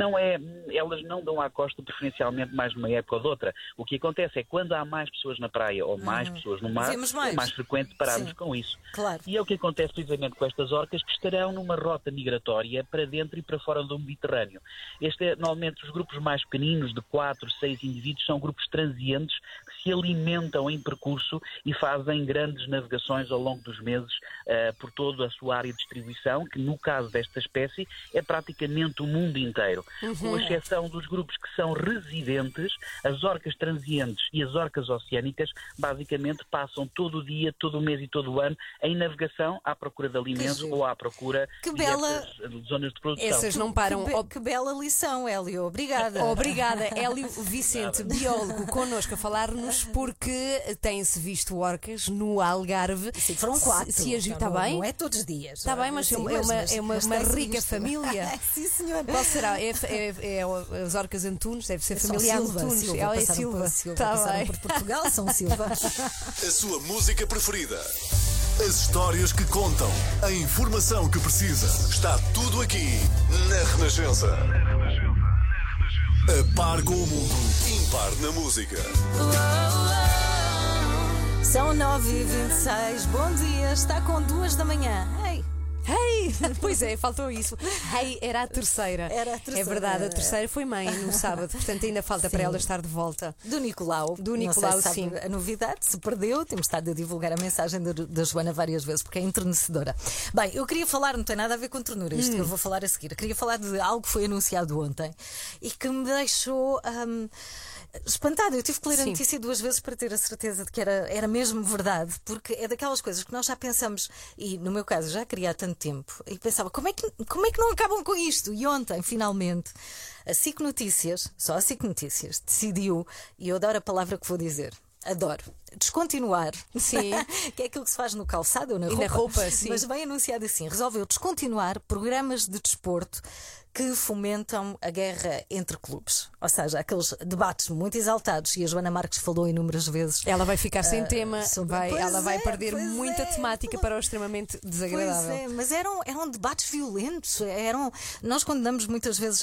Elas não dão à costa preferencialmente mais numa época ou de outra. O que acontece é que quando há mais pessoas na praia ou mais pessoas no mar, é mais frequente pararmos com isso. Claro. E é o que acontece precisamente com estas orcas que estarão numa rota migratória para dentro e para fora do Mediterrâneo. Normalmente os grupos mais pequeninos, de 4, 6 indivíduos, são grupos transientes que se alimentam em percurso e fazem grandes navegações ao longo dos meses por toda a sua área de distribuição, que no caso desta espécie é praticamente o mundo inteiro. Com exceção dos grupos que são residentes, as orcas transientes e as orcas oceânicas basicamente passam todo o dia, todo o mês e todo o ano em navegação à procura de alimentos ou à procura de zonas de produção. Essas não param. Que bela lição, Hélio. Obrigada. Obrigada, Hélio Vicente, biólogo, connosco a falar-nos porque tem-se visto orcas no Algarve. Sim, foram 4. Está bem? Não é todos os dias. Está bem, mas é uma rica família. Sim, senhor. Qual será? É as orcas Antunes? Deve ser familiar Antunes. Ela é Silva. Está bem. Por Portugal, são Silva. A sua música preferida. As histórias que contam. A informação que precisa. Está tudo aqui na Renascença. A par com o mundo. Impar na música. São 9h26. Bom dia. Está com 2 da manhã. Hey, pois é, faltou isso. Hey, era a terceira. É verdade, a terceira foi mãe no sábado, portanto ainda falta para ela estar de volta. Do Nicolau. Sim. A novidade se perdeu, temos estado a divulgar a mensagem da Joana várias vezes, porque é entrenecedora. Bem, eu queria falar, não tem nada a ver com ternura, isto que eu vou falar a seguir. Eu queria falar de algo que foi anunciado ontem e que me deixou espantada. Eu tive que ler a Sim. notícia 2 vezes para ter a certeza de que era mesmo verdade, porque é daquelas coisas que nós já pensamos, e no meu caso já queria há tanto tempo, e pensava, como é que não acabam com isto? E ontem, finalmente, a SIC Notícias, só a SIC Notícias, decidiu, e eu adoro a palavra que vou dizer, adoro, descontinuar. Sim. Que é aquilo que se faz no calçado ou na E roupa. na roupa, sim. Mas bem anunciado assim, resolveu descontinuar programas de desporto que fomentam a guerra entre clubes. Ou seja, aqueles debates muito exaltados, e a Joana Marques falou inúmeras vezes. Ela vai ficar sem tema, ela vai Pois perder é, muita temática para o extremamente desagradável. Pois é, mas eram debates violentos. Nós condenamos muitas vezes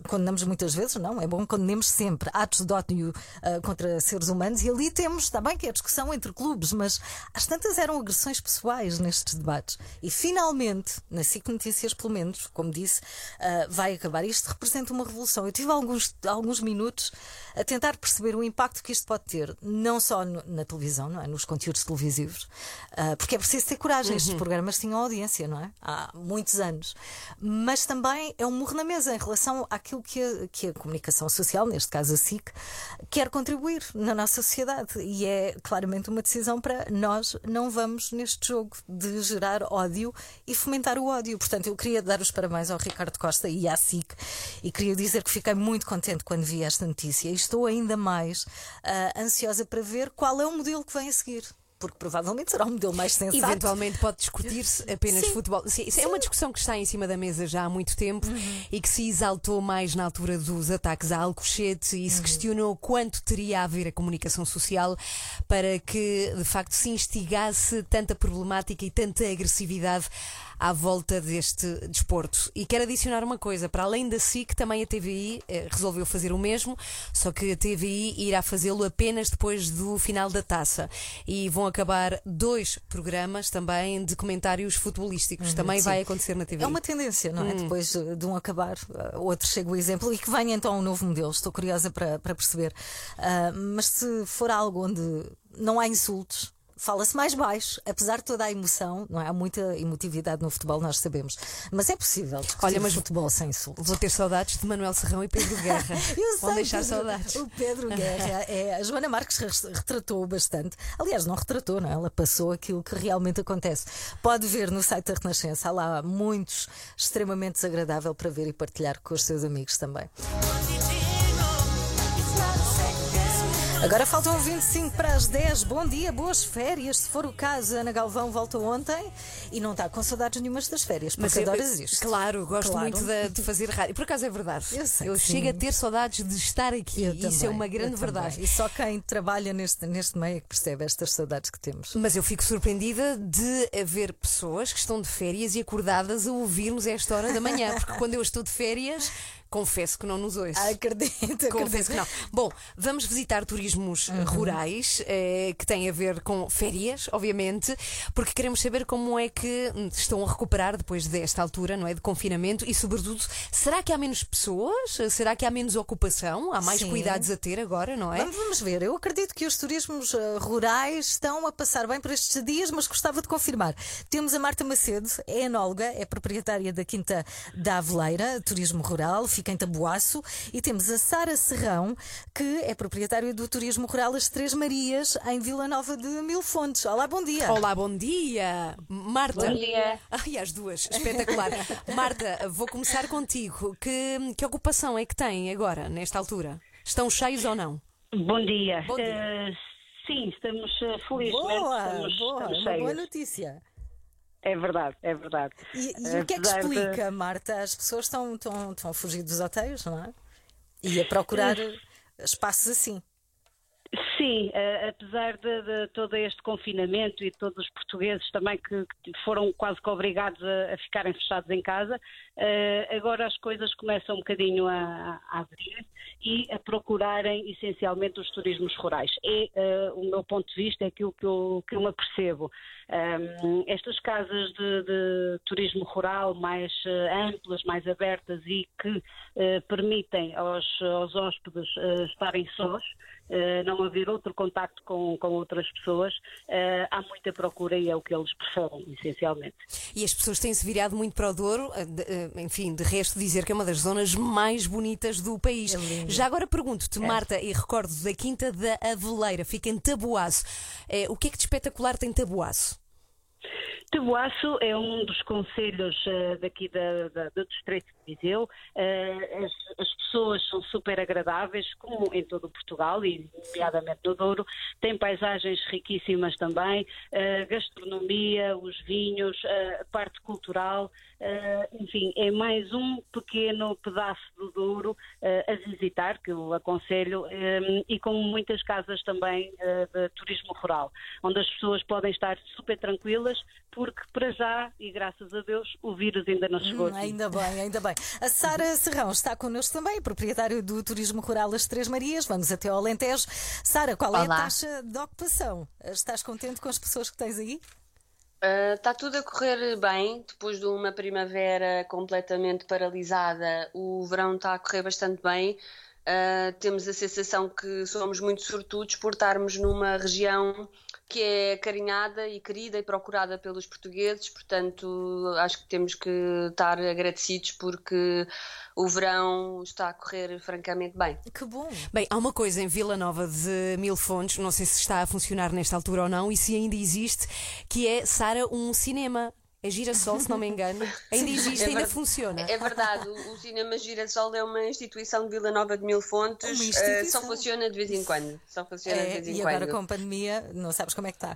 não, é bom condenemos sempre atos de ódio contra seres humanos, e ali temos, está bem que é discussão entre clubes, mas às tantas eram agressões pessoais nestes debates. E finalmente, na SIC Notícias, pelo menos, como disse, vai acabar. Isto representa uma revolução. Eu tive alguns minutos a tentar perceber o impacto que isto pode ter, não só na televisão, não é? Nos conteúdos televisivos, porque é preciso ter coragem. Estes programas tinham audiência, não é? Há muitos anos. Mas também é um murro na mesa em relação àquilo que a comunicação social, neste caso a SIC, quer contribuir na nossa sociedade. E é claramente uma decisão para nós não vamos neste jogo de gerar ódio e fomentar o ódio. Portanto, eu queria dar os parabéns ao Ricardo Costa e à SIC, e queria dizer que fiquei muito contente quando vi esta notícia, e estou ainda mais ansiosa para ver qual é o modelo que vem a seguir, porque provavelmente será um modelo mais sensato. Eventualmente pode discutir-se apenas Sim. futebol. Sim, isso é uma discussão que está em cima da mesa já há muito tempo e que se exaltou mais na altura dos ataques a Alcochete, e se questionou quanto teria a ver a comunicação social para que de facto se instigasse tanta problemática e tanta agressividade à volta deste desporto. E quero adicionar uma coisa, para além da SIC, também a TVI resolveu fazer o mesmo, só que a TVI irá fazê-lo apenas depois do final da taça. E vão acabar 2 programas também de comentários futebolísticos. Também Sim. vai acontecer na TVI. É uma tendência, não é? Depois de um acabar, outro chega o exemplo, e que venha então um novo modelo. Estou curiosa para perceber. Mas se for algo onde não há insultos, fala-se mais baixo, apesar de toda a emoção, não é? Há muita emotividade no futebol, nós sabemos. Mas é possível discutir futebol sem insultos. Vou ter saudades de Manuel Serrão e Pedro Guerra. Vão deixar saudades. O Pedro Guerra, a Joana Marques retratou bastante. Aliás, não retratou, não é? Ela passou aquilo que realmente acontece. Pode ver no site da Renascença, há lá muitos extremamente desagradável para ver e partilhar com os seus amigos também. Agora faltam 25 para as 10. Bom dia, boas férias. Se for o caso, Ana Galvão volta ontem e não está com saudades nenhumas das férias, porque adoras isto. Claro, gosto muito de fazer rádio. Por acaso é verdade. Eu chego a ter saudades de estar aqui. Isso é uma grande verdade. E só quem trabalha neste meio é que percebe estas saudades que temos. Mas eu fico surpreendida de haver pessoas que estão de férias e acordadas a ouvirmos a esta hora da manhã, porque quando eu estou de férias, confesso que não nos ouço. Acredito. Confesso que não. Bom, vamos visitar turismos rurais que têm a ver com férias, obviamente, porque queremos saber como é que estão a recuperar depois desta altura, não é, de confinamento, e sobretudo, será que há menos pessoas? Será que há menos ocupação? Há mais Sim. cuidados a ter agora, não é? Vamos ver. Eu acredito que os turismos rurais estão a passar bem por estes dias, mas gostava de confirmar. Temos a Marta Macedo, é enóloga, é proprietária da Quinta da Aveleira, turismo rural, fica em Taboaço, e temos a Sara Serrão, que é proprietária do turismo rural As Três Marias, em Vila Nova de Mil Fontes. Olá, bom dia. Olá, bom dia. Marta. Bom dia. Ai, as duas, espetacular. Marta, vou começar contigo. Que ocupação é que tem agora, nesta altura? Estão cheios ou não? Bom dia. Bom dia. Sim, estamos felizmente Boa, estamos uma cheios. boa notícia. É verdade, é verdade. E o que é que explica, Marta? As pessoas estão a fugir dos hotéis, não é? E a procurar espaços assim. Sim, apesar de todo este confinamento e de todos os portugueses também que foram quase que obrigados a ficarem fechados em casa, agora as coisas começam um bocadinho a abrir e a procurarem essencialmente os turismos rurais. O meu ponto de vista, é aquilo que eu me apercebo. Estas casas de turismo rural mais amplas, mais abertas e que permitem aos hóspedes estarem sós, não haver outro contacto com outras pessoas, há muita procura e é o que eles preferem, essencialmente. E as pessoas têm-se virado muito para o Douro, enfim, de resto dizer que é uma das zonas mais bonitas do país. Já agora pergunto-te, Marta, e recordo da Quinta da Aveleira, fica em Taboaço. O que é que de espetacular tem Taboaço? Taboaço é um dos concelhos daqui do Distrito de Viseu. As pessoas são super agradáveis, como em todo o Portugal e nomeadamente no Douro. Tem paisagens riquíssimas também, gastronomia, os vinhos, a parte cultural. Enfim, é mais um pequeno pedaço do Douro a visitar, que eu aconselho, e com muitas casas também de turismo rural, onde as pessoas podem estar super tranquilas, porque para já, e graças a Deus, o vírus ainda não chegou aqui. Ainda bem, ainda bem. A Sara Serrão está connosco também, proprietária do Turismo Rural As Três Marias. Vamos até ao Alentejo. Sara, qual é a taxa de ocupação? Estás contente com as pessoas que tens aí? Está tudo a correr bem, depois de uma primavera completamente paralisada, o verão está a correr bastante bem. Temos a sensação que somos muito sortudos por estarmos numa região que é carinhada e querida e procurada pelos portugueses, portanto acho que temos que estar agradecidos porque o verão está a correr francamente bem. Que bom! Bem, há uma coisa em Vila Nova de Mil Fontes, não sei se está a funcionar nesta altura ou não e se ainda existe, que é, Sara, um cinema. É Girassol, se não me engano. Ainda existe, ainda funciona. É verdade, o Cinema Girassol é uma instituição de Vila Nova de Mil Fontes, só funciona de vez em quando. E agora com a pandemia, não sabes como é que está?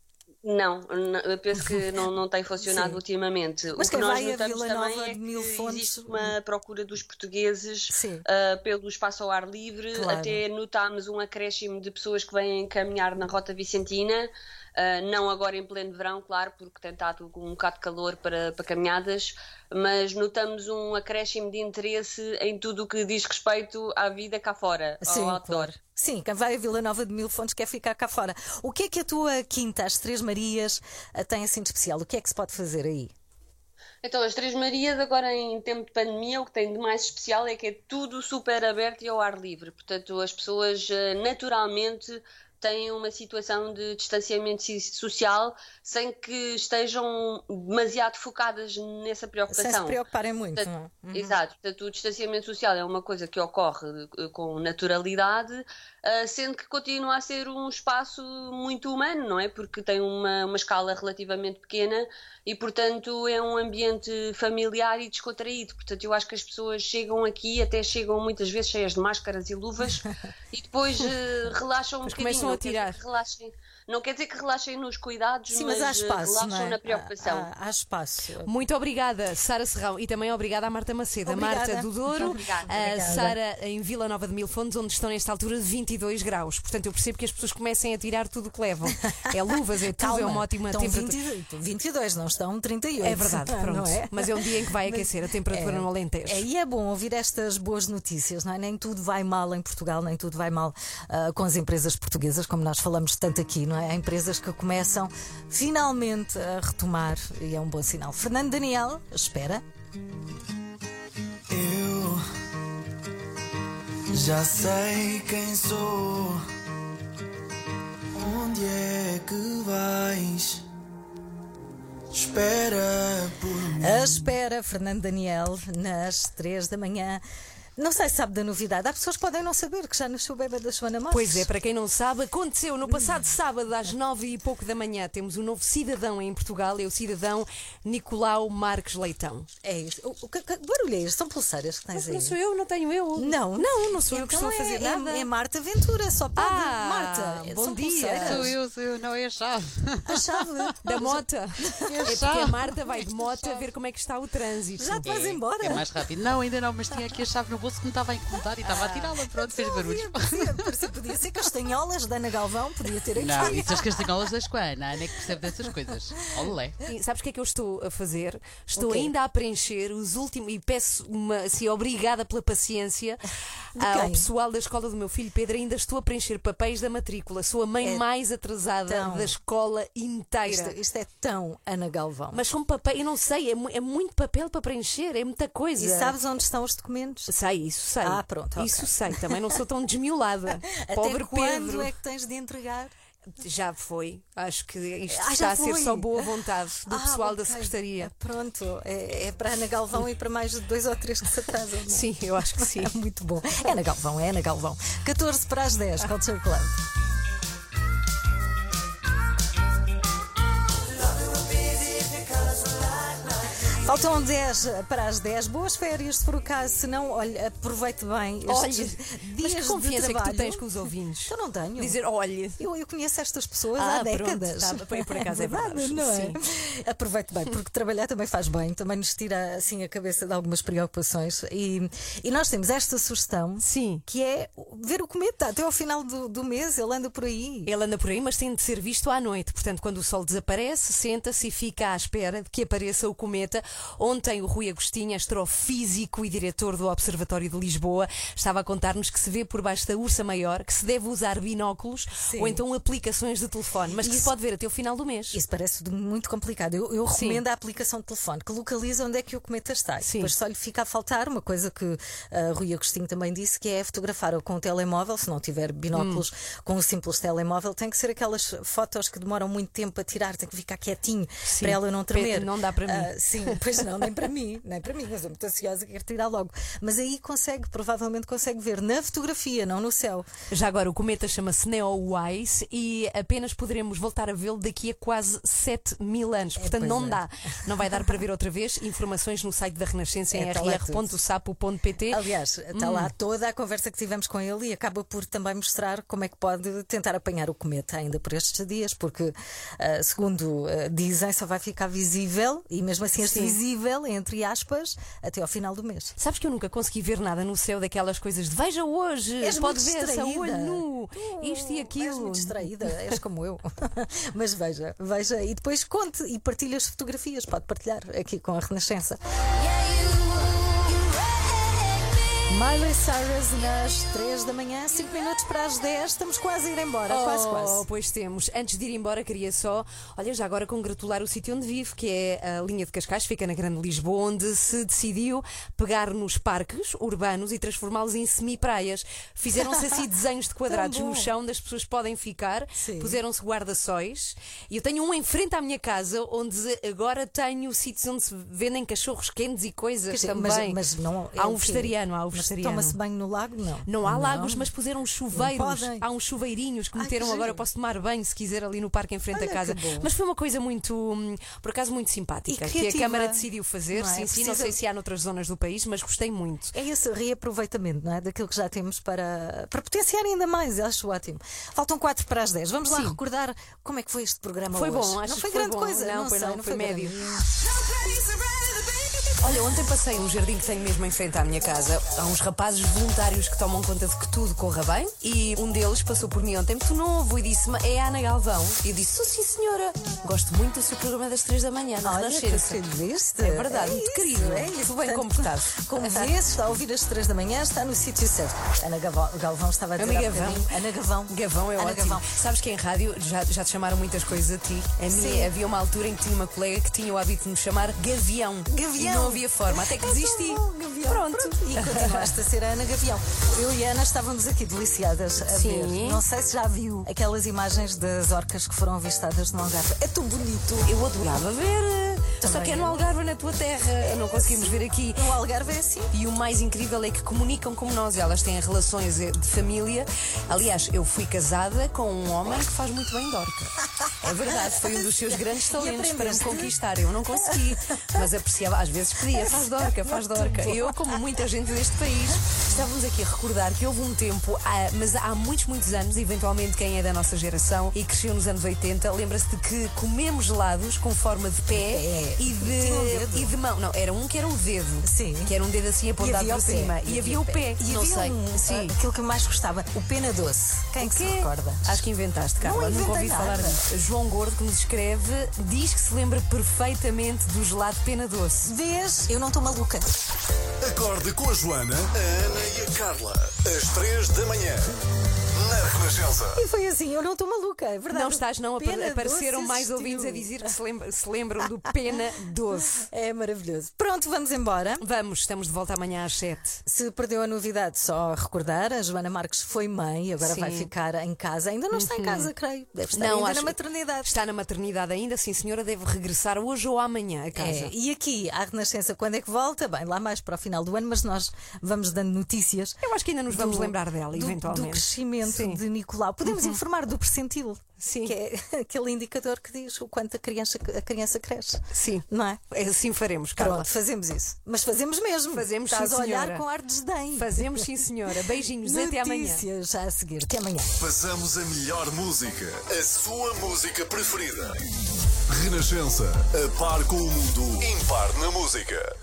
Não, eu penso que não tem funcionado ultimamente. Mas o que nós notamos Vila também Nova é de Mil que Fontes... existe uma procura dos portugueses pelo espaço ao ar livre. Claro. Até notámos um acréscimo de pessoas que vêm caminhar na Rota Vicentina. Não agora em pleno verão, claro, porque tem estado com um bocado de calor para caminhadas, mas notamos um acréscimo de interesse em tudo o que diz respeito à vida cá fora, ao outdoor. Claro. Sim, quem vai a Vila Nova de Mil Fontes quer ficar cá fora. O que é que a tua quinta, as Três Marias, tem assim de especial? O que é que se pode fazer aí? Então, as Três Marias, agora em tempo de pandemia, o que tem de mais especial é que é tudo super aberto e ao ar livre. Portanto, as pessoas naturalmente têm uma situação de distanciamento social sem que estejam demasiado focadas nessa preocupação. Sem se preocuparem muito. Portanto, exato. Portanto, o distanciamento social é uma coisa que ocorre com naturalidade, sendo que continua a ser um espaço muito humano, não é? Porque tem uma escala relativamente pequena e, portanto, é um ambiente familiar e descontraído. Portanto, eu acho que as pessoas chegam aqui, até chegam muitas vezes cheias de máscaras e luvas e depois relaxam um bocadinho. A tirar. Não quer dizer que relaxem nos cuidados, sim, mas há espaço, relaxam na preocupação. Há espaço. Muito obrigada, Sara Serrão, e também obrigada à Marta Macedo. Obrigada. Marta do Douro, obrigada. Sara em Vila Nova de Mil Fontes, onde estão nesta altura de 22 graus. Portanto, eu percebo que as pessoas comecem a tirar tudo o que levam. É luvas, é tudo, calma, é uma ótima temperatura. 22, não estão 38. É verdade, pronto. Não é? Mas é um dia em que vai aquecer a temperatura no Alentejo. E é bom ouvir estas boas notícias, não é? Nem tudo vai mal em Portugal, nem tudo vai mal com as empresas portuguesas, como nós falamos tanto aqui, não é? Há empresas que começam finalmente a retomar e é um bom sinal. Fernando Daniel, espera. Eu já sei quem sou. Onde é que vais? Espera por mim. A espera, Fernando Daniel, nas 3 da manhã. Não sei se sabe da novidade. Há pessoas que podem não saber que já nasceu o bebê da Joana Marques. Pois é, para quem não sabe, aconteceu no passado sábado às 9 e pouco da manhã. Temos um novo cidadão em Portugal, é o cidadão Nicolau Marques Leitão. É isso. Que barulho é este? São pulseiras que tens aí? Não sou eu, não tenho eu. Não sou eu que estou a fazer nada. É Marta Ventura, só pode. Marta, bom dia. Sou eu, não é a chave. A chave? Da mota. É porque a Marta vai de moto a ver como é que está o trânsito. Já te vais embora? É mais rápido. Não, ainda não, mas tinha aqui a chave no bolso que me estava a incomodar e estava a tirá-la. Pronto, fez barulho. Podia ser castanholas da Ana Galvão, podia ter aqui. Não, isso as castanholas das com a Ana é que percebe dessas coisas. Olé. Sabes o que é que eu estou a fazer? Estou ainda a preencher os últimos, e peço assim, obrigada pela paciência ao pessoal da escola do meu filho Pedro, ainda estou a preencher papéis da matrícula. Sou a mãe mais atrasada da escola inteira. Isto é tão Ana Galvão. Mas são papéis, eu não sei, é muito papel para preencher, é muita coisa. E sabes onde estão os documentos? Sei, isso sei. Pronto. Okay. Isso sei, também não sou tão desmiolada. Pobre Até quando Pedro. é que tens de entregar? Já foi. Acho que isto já está a ser foi. só boa vontade do pessoal da ok. Secretaria. Pronto, é para a Ana Galvão e para mais de 2 ou 3 que se atrasam. Não é? Sim, eu acho que sim. É muito bom. É Ana Galvão. 14 para as 10, Culture Club. Faltam 10 para as 10. Boas férias, se for o caso. Se não, olha, aproveite bem. Olha, dias mas que confiança de trabalho. que tu tens com os ouvintes? Eu não tenho. Dizer, olha. Eu conheço estas pessoas há décadas. Por acaso é verdade, não é? sim. Aproveite bem, porque trabalhar também faz bem, também nos tira assim a cabeça de algumas preocupações. E nós temos esta sugestão, sim, que é ver o cometa até ao final do mês. Ele anda por aí. Ele anda por aí, mas tem de ser visto à noite. Portanto, quando o sol desaparece, senta-se e fica à espera de que apareça o cometa. Ontem o Rui Agostinho, astrofísico e diretor do Observatório de Lisboa, estava a contar-nos que se vê por baixo da Ursa Maior, que se deve usar binóculos, sim, ou então aplicações de telefone, mas que se pode ver até o final do mês. Isso parece muito complicado. Eu recomendo a aplicação de telefone que localiza onde é que o cometa está. Sim. Depois só lhe fica a faltar uma coisa que Rui Agostinho também disse, que é fotografar com o telemóvel. Se não tiver binóculos, com o simples telemóvel, tem que ser aquelas fotos que demoram muito tempo a tirar, tem que ficar quietinho, sim, para ela não tremer. Não dá para mim. Sim, pois não, nem para mim. Nem para mim, mas eu muito ansiosa, quero tirar logo. Mas aí provavelmente consegue ver na fotografia, não no céu. Já agora, o cometa chama-se Neowise e apenas poderemos voltar a vê-lo daqui a quase 7.000 anos. Portanto, não vai dar para ver outra vez. Informações no site da Renascença em rr.sapo.pt. Aliás, está lá toda a conversa que tivemos com ele e acaba por também mostrar como é que pode tentar apanhar o cometa ainda por estes dias, porque segundo dizem, só vai ficar visível, e mesmo assim este visível, entre aspas, até ao final do mês. Sabes que eu nunca consegui ver nada no céu daquelas coisas de veja hoje, pode ver essa olho nu, isto e aquilo. És muito distraída, és como eu. Mas veja, e depois conte e partilhe as fotografias, pode partilhar aqui com a Renascença. Miley Cyrus nas 3 da manhã, 5 minutos para as 10, estamos quase a ir embora, quase. Pois temos. Antes de ir embora, queria só, já agora congratular o sítio onde vivo, que é a linha de Cascais, fica na Grande Lisboa, onde se decidiu pegar nos parques urbanos e transformá-los em semi-praias. Fizeram-se assim desenhos de quadrados no chão, onde as pessoas podem ficar, puseram-se guarda-sóis, e eu tenho um em frente à minha casa, onde agora tenho sítios onde se vendem cachorros quentes e coisas também. Mas não, há um vegetariano, toma-se banho no lago? Não há lagos, mas puseram chuveiros. Há uns chuveirinhos que meteram agora. Eu posso tomar banho se quiser ali no parque em frente à casa. Mas foi uma coisa muito, por acaso, muito simpática, que a Câmara decidiu fazer. Não sei se há noutras zonas do país, mas gostei muito. É esse reaproveitamento, não é? Daquilo que já temos para potenciar ainda mais. Acho ótimo. Faltam 4 para as 10. Vamos lá recordar como é que foi este programa hoje. Foi bom, acho que foi que foi grande bom. coisa. Não foi médio. Olha, ontem passei um jardim que tenho mesmo em frente à minha casa. Há uns rapazes voluntários que tomam conta de que tudo corra bem. E um deles passou por mim ontem muito novo e disse-me: é a Ana Galvão. E eu disse: sim, senhora. Gosto muito do seu programa das 3 da manhã, na Renascença. É verdade, muito querido. É isso, bem comportado. Como vês, está a ouvir às 3 da manhã, está no sítio certo. Ana Galvão estava a dizer há bocadinho. Ana Gavão. Gavão é Ana ótimo. Gavão. Sabes que em rádio já te chamaram muitas coisas a ti. Havia uma altura em que tinha uma colega que tinha o hábito de me chamar Gavião. E não havia forma, até que desisti. Pronto. E continuaste a ser a Ana Gavião. Eu e a Ana estávamos aqui deliciadas a ver. Não sei se já viu aquelas imagens das orcas que foram avistadas no Algarve. É tão bonito. Eu adorava ver. Só que é no Algarve, na tua terra. Não conseguimos ver aqui. No Algarve é assim. E o mais incrível é que comunicam como nós. Elas têm relações de família. Aliás, eu fui casada com um homem que faz muito bem de orca. É verdade, foi um dos seus grandes talentos para me conquistar. Eu não consegui, mas apreciava. Às vezes pedia: faz de orca, faz de orca. Eu, como muita gente deste país, estávamos aqui a recordar que houve um tempo, mas há muitos anos, eventualmente quem é da nossa geração e cresceu nos anos 80, lembra-se de que comemos gelados com forma de pé e de mão. Não, era um que era o dedo. Sim. Que era um dedo assim apontado para cima. E havia o pé. E não sei. Aquilo que eu mais gostava, o pena doce. Quem que se recorda? Acho que inventaste, Carla. Nunca ouvi falar disso. João Gordo, que nos escreve, diz que se lembra perfeitamente do gelado pena doce. Vês? Eu não estou maluca. Acorde com a Joana, a Ana e a Carla, às 3 da manhã, na Renascença. E foi assim, eu não estou maluca, é verdade. Não estás, não. Pena Apareceram Doce mais existiu. ouvintes a dizer que se lembram do Pena Doce. É maravilhoso. Pronto, vamos embora. Vamos, estamos de volta amanhã às 7. Se perdeu a novidade, só a recordar, a Joana Marques foi mãe, agora Sim. vai ficar em casa. Ainda não está em casa, creio. Deve estar ainda na maternidade. Está na maternidade ainda, sim senhora, deve regressar hoje ou amanhã a casa. E aqui, à Renascença, quando é que volta? Bem, lá mais para o final do ano, mas nós vamos dando notícias. Eu acho que ainda nos vamos lembrar dela, eventualmente. Do crescimento de Nicolau. Podemos informar do percentil. Sim. Que é aquele indicador que diz o quanto a criança cresce. Sim. Não é? Assim faremos, Carla. Pronto, fazemos isso. Mas fazemos mesmo. Fazemos, Estás sim, a olhar senhora. com ar de desdém. Fazemos, sim, senhora. Beijinhos, até amanhã. Notícias já a seguir. Até amanhã. Passamos a melhor música, a sua música preferida. Renascença, a par com o mundo, impar na música.